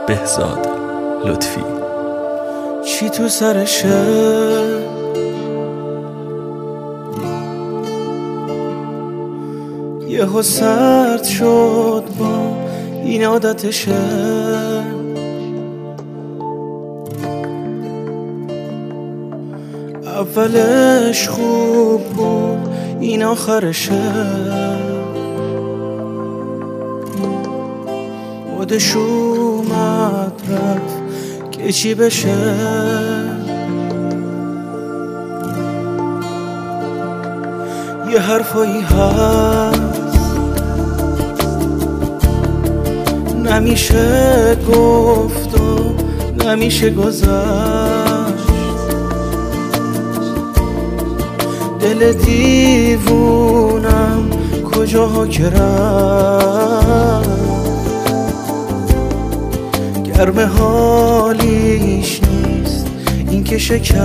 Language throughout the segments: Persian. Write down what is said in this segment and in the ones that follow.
بهزاد لطفی. چی تو سرشه؟ یهو سرد شد با این عادتشه، اولش خوب بود این آخرشه، مودش اومد رفت که چی بشه. یه حرفایی هست نمیشه گفت و نمیشه گذشت، دل دیوونم کجاها که رفت، گرم حالیش نیست این که شکست.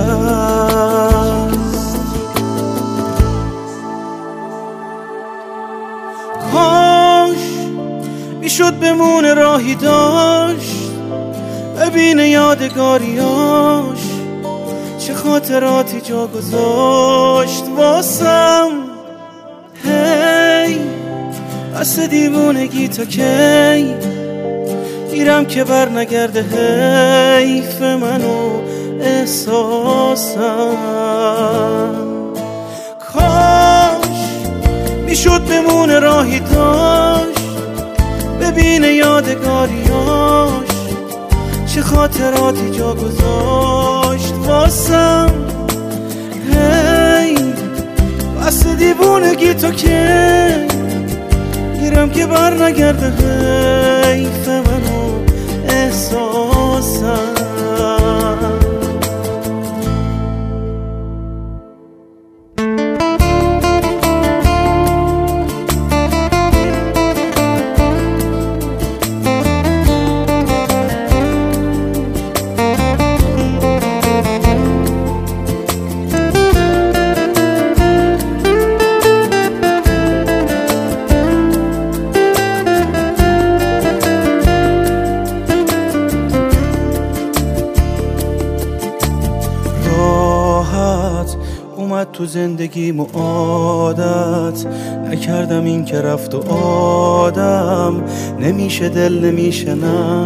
کاش میشد بمونه راهی داشت، ببینه یادگاریاش چه خاطراتی جا گذاشت واسم. هی بس دیوونگی تا کی گیرم که بر نگرده، حیف منو احساسم. کاش میشد بمونه راهی داشت، ببینه یادگاریاش چه خاطراتی جا گذاشت واسم. هی بس دیوونگی تو که گیرم که بر نگرده، حیف منو احساسم. اومد تو زندگیم و عادت نکردم این که رفت و آدم نمیشه دل نمیشه نه.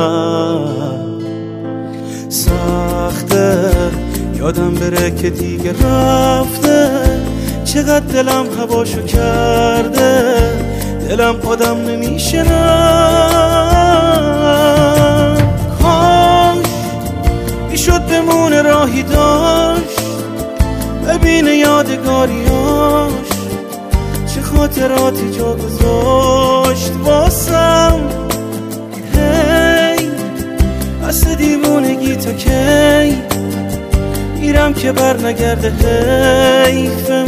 سخته یادم بره که دیگه رفته، چقدر دلم هواشو کرده، دلم آدم نمیشه نه. کاش میشد بمونه راهی داشت، ببینه یادگاریاش چه خاطراتی جا گذاشت واسم. هی بس دیوونگی تا کی گیرم که بر نگرده، حیف